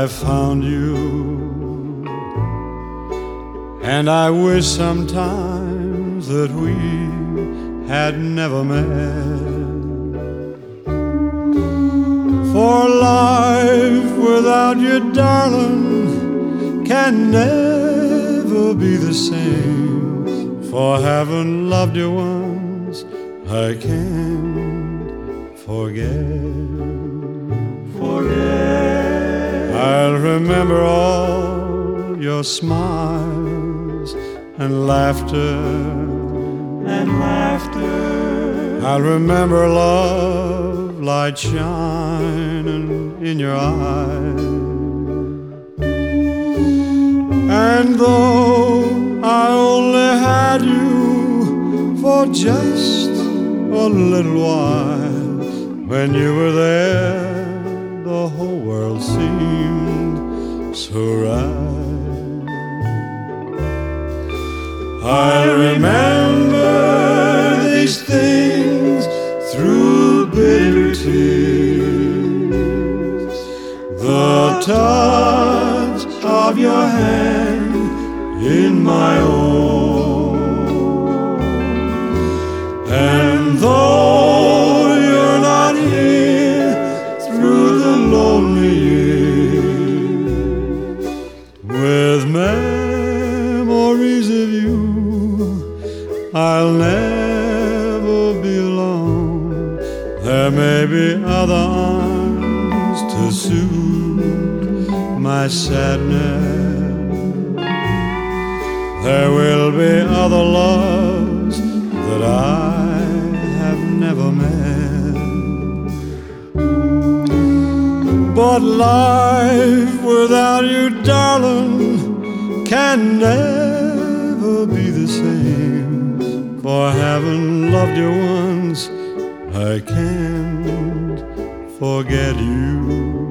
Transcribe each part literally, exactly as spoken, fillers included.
I found you, and I wish sometimes that we had never met. For life without you, darling, can never be the same. For having loved you once, I can't forget. Forget. I'll remember all your smiles and laughter, and laughter. I'll remember love, light shining in your eyes. And though I only had you for just a little while, when you were there, the whole world seemed so right. I'll remember these things through bitter tears, the touch of your hand in my own. And though you're not here through the lonely years, with memories of you, I'll never be alone. There may be other arms to soothe my sadness. There will be other loves that I have never met. But life without you, darling, can never be the same. For having loved you once, I can't forget you.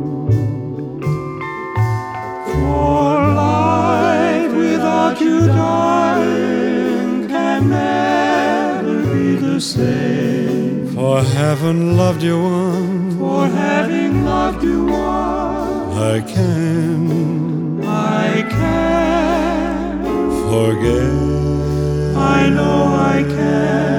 For life without you, darling, can never be the same. For having loved you once, for having loved you once, I can, I can forget. I know I can.